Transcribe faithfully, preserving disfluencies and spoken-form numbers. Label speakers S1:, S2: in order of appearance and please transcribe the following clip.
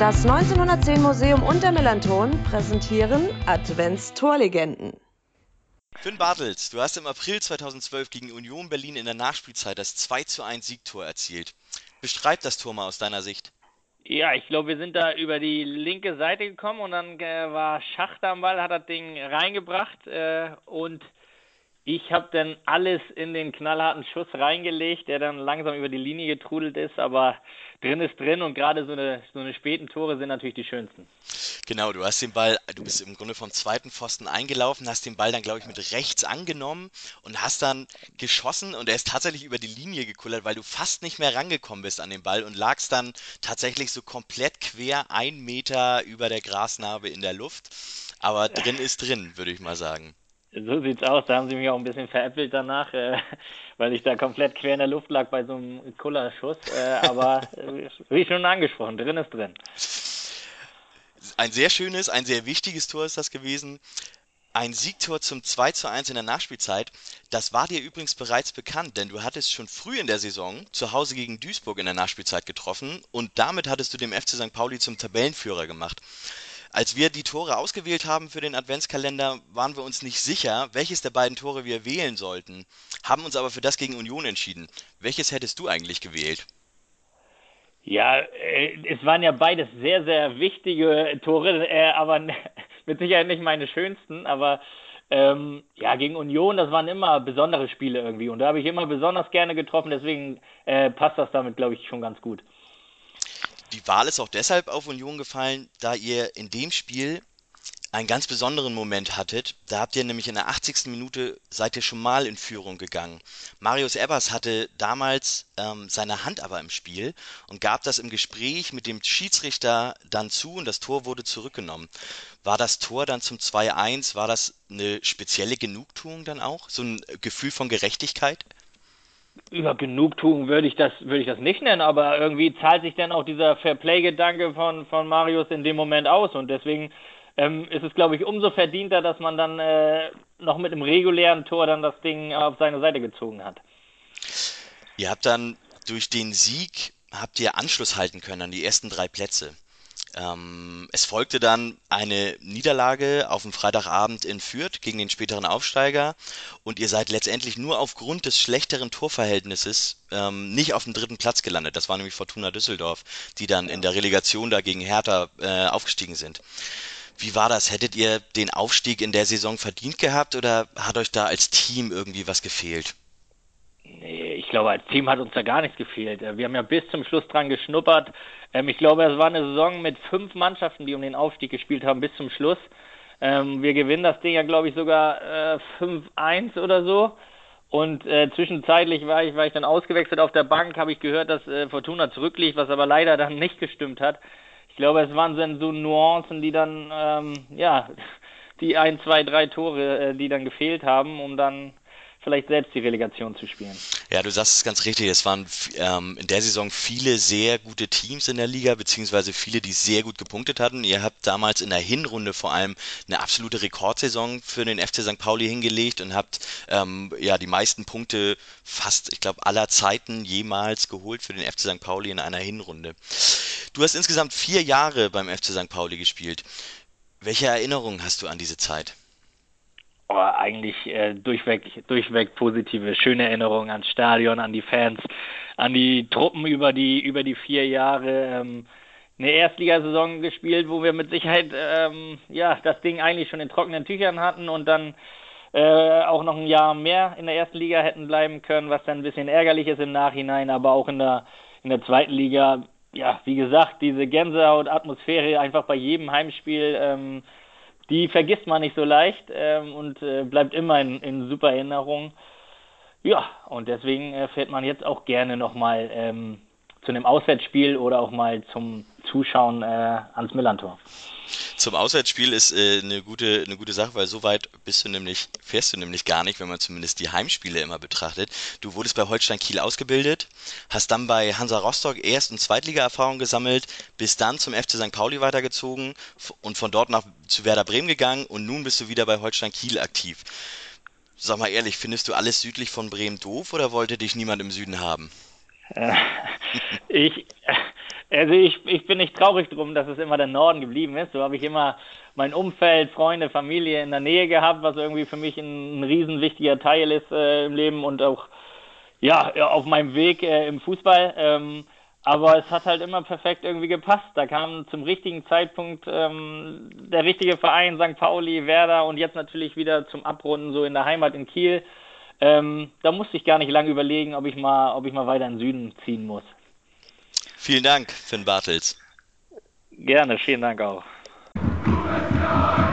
S1: Das neunzehnhundertzehn Museum und der Melanton präsentieren Advents-Torlegenden.
S2: Finn Bartels, du hast im April zweitausendzwölf gegen Union Berlin in der Nachspielzeit das zwei zu eins Siegtor erzielt. Beschreib das Tor mal aus deiner Sicht.
S3: Ja, ich glaube, wir sind da über die linke Seite gekommen und dann äh, war Schachter am Ball, hat das Ding reingebracht äh, und ich habe dann alles in den knallharten Schuss reingelegt, der dann langsam über die Linie getrudelt ist, aber drin ist drin und gerade so eine, so eine späten Tore sind natürlich die schönsten.
S2: Genau, du hast den Ball, du bist im Grunde vom zweiten Pfosten eingelaufen, hast den Ball dann, glaube ich, mit rechts angenommen und hast dann geschossen und er ist tatsächlich über die Linie gekullert, weil du fast nicht mehr rangekommen bist an den Ball und lagst dann tatsächlich so komplett quer ein Meter über der Grasnarbe in der Luft. Aber drin ist drin, würde ich mal sagen.
S3: So sieht's aus, da haben sie mich auch ein bisschen veräppelt danach, äh, weil ich da komplett quer in der Luft lag bei so einem Kullerschuss, äh, aber äh, wie schon angesprochen, drin ist drin.
S2: Ein sehr schönes, ein sehr wichtiges Tor ist das gewesen. Ein Siegtor zum zwei zu eins in der Nachspielzeit. Das war dir übrigens bereits bekannt, denn du hattest schon früh in der Saison zu Hause gegen Duisburg in der Nachspielzeit getroffen und damit hattest du dem F C Sankt Pauli zum Tabellenführer gemacht. Als wir die Tore ausgewählt haben für den Adventskalender, waren wir uns nicht sicher, welches der beiden Tore wir wählen sollten, haben uns aber für das gegen Union entschieden. Welches hättest du eigentlich gewählt?
S3: Ja, äh, es waren ja beides sehr, sehr wichtige Tore, äh, aber mit Sicherheit nicht meine schönsten. Aber ähm, ja, gegen Union, das waren immer besondere Spiele irgendwie. Und da habe ich immer besonders gerne getroffen, deswegen äh, passt das damit, glaube ich, schon ganz gut.
S2: Die Wahl ist auch deshalb auf Union gefallen, da ihr in dem Spiel einen ganz besonderen Moment hattet. Da habt ihr nämlich in der achtzigsten Minute seid ihr schon mal in Führung gegangen. Marius Ebers hatte damals ähm, seine Hand aber im Spiel und gab das im Gespräch mit dem Schiedsrichter dann zu und das Tor wurde zurückgenommen. War das Tor dann zum zwei eins, war das eine spezielle Genugtuung dann auch? So ein Gefühl von Gerechtigkeit?
S3: Über Genugtuung würde ich das, würde ich das nicht nennen, aber irgendwie zahlt sich dann auch dieser Fairplay-Gedanke von, von Marius in dem Moment aus und deswegen ähm, ist es, glaube ich, umso verdienter, dass man dann äh, noch mit einem regulären Tor dann das Ding auf seine Seite gezogen hat.
S2: Ihr habt dann durch den Sieg habt ihr Anschluss halten können an die ersten drei Plätze. Ähm, es folgte dann eine Niederlage auf dem Freitagabend in Fürth gegen den späteren Aufsteiger und ihr seid letztendlich nur aufgrund des schlechteren Torverhältnisses ähm, nicht auf dem dritten Platz gelandet. Das war nämlich Fortuna Düsseldorf, die dann in
S3: Ja.
S2: der Relegation da gegen Hertha äh, aufgestiegen sind. Wie war das? Hättet ihr den Aufstieg in der Saison verdient gehabt oder hat euch da als Team irgendwie was gefehlt?
S3: Nee, ich glaube, als Team hat uns da gar nichts gefehlt. Äh, Wir haben ja bis zum Schluss dran geschnuppert. Ähm, Ich glaube, es war eine Saison mit fünf Mannschaften, die um den Aufstieg gespielt haben, bis zum Schluss. Ähm, Wir gewinnen das Ding ja, glaube ich, sogar äh, fünf eins oder so. Und äh, zwischenzeitlich war ich, war ich dann ausgewechselt auf der Bank, habe ich gehört, dass äh, Fortuna zurückliegt, was aber leider dann nicht gestimmt hat. Ich glaube, es waren dann so Nuancen, die dann, ähm, ja, die ein, zwei, drei Tore, äh, die dann gefehlt haben, um dann vielleicht selbst die Relegation zu spielen.
S2: Ja, du sagst es ganz richtig. Es waren ähm, in der Saison viele sehr gute Teams in der Liga, beziehungsweise viele, die sehr gut gepunktet hatten. Ihr habt damals in der Hinrunde vor allem eine absolute Rekordsaison für den F C Sankt Pauli hingelegt und habt ähm, ja die meisten Punkte fast, ich glaube, aller Zeiten jemals geholt für den F C Sankt Pauli in einer Hinrunde. Du hast insgesamt vier Jahre beim F C Sankt Pauli gespielt. Welche Erinnerungen hast du an diese Zeit?
S3: Oh, eigentlich äh, durchweg, durchweg positive, schöne Erinnerungen ans Stadion, an die Fans, an die Truppen über die über die vier Jahre. Ähm, eine Erstligasaison gespielt, wo wir mit Sicherheit ähm, ja das Ding eigentlich schon in trockenen Tüchern hatten und dann äh, auch noch ein Jahr mehr in der ersten Liga hätten bleiben können, was dann ein bisschen ärgerlich ist im Nachhinein, aber auch in der in der zweiten Liga, ja, wie gesagt, diese Gänsehaut-Atmosphäre einfach bei jedem Heimspiel. Ähm, die vergisst man nicht so leicht ähm, und äh, bleibt immer in, in super Erinnerung. Ja, und deswegen äh, fährt man jetzt auch gerne nochmal ähm, zu einem Auswärtsspiel oder auch mal zum Zuschauen äh, ans Millantor.
S2: Zum Auswärtsspiel ist äh, eine gute, eine gute Sache, weil so weit bist du nämlich, fährst du nämlich gar nicht, wenn man zumindest die Heimspiele immer betrachtet. Du wurdest bei Holstein Kiel ausgebildet, hast dann bei Hansa Rostock Erst- und Zweitliga-Erfahrung gesammelt, bist dann zum F C Sankt Pauli weitergezogen f- und von dort nach zu Werder Bremen gegangen und nun bist du wieder bei Holstein Kiel aktiv. Sag mal ehrlich, findest du alles südlich von Bremen doof oder wollte dich niemand im Süden haben?
S3: Äh, ich, Also ich, ich bin nicht traurig drum, dass es immer der Norden geblieben ist. So habe ich immer mein Umfeld, Freunde, Familie in der Nähe gehabt, was irgendwie für mich ein, ein riesen wichtiger Teil ist äh, im Leben und auch ja auf meinem Weg äh, im Fußball. Ähm, aber es hat halt immer perfekt irgendwie gepasst. Da kam zum richtigen Zeitpunkt ähm, der richtige Verein, Sankt Pauli, Werder und jetzt natürlich wieder zum Abrunden so in der Heimat in Kiel. Ähm, da musste ich gar nicht lange überlegen, ob ich mal, ob ich mal weiter in den Süden ziehen muss.
S2: Vielen Dank, Finn Bartels.
S3: Gerne, vielen Dank auch.